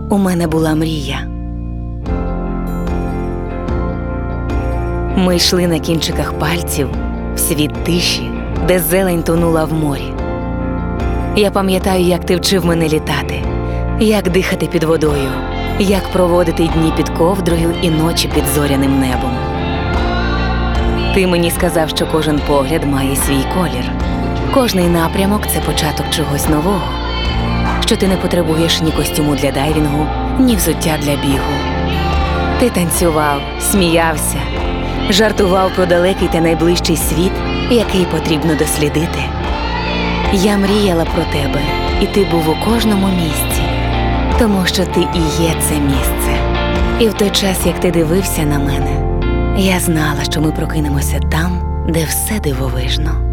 у мене була мрія. Ми йшли на кінчиках пальців в світ тиші, де зелень тонула в морі. Я пам'ятаю, як ти вчив мене літати, як дихати під водою, як проводити дні під ковдрою і ночі під зоряним небом. Ти мені сказав, що кожен погляд має свій колір. Кожний напрямок – це початок чогось нового. Що ти не потребуєш ні костюму для дайвінгу, ні взуття для бігу. Ти танцював, сміявся, жартував про далекий та найближчий світ, який потрібно дослідити. Я мріяла про тебе, і ти був у кожному місці, тому що ти і є це місце. І в той час, як ти дивився на мене, я знала, що ми прокинемося там, де все дивовижно.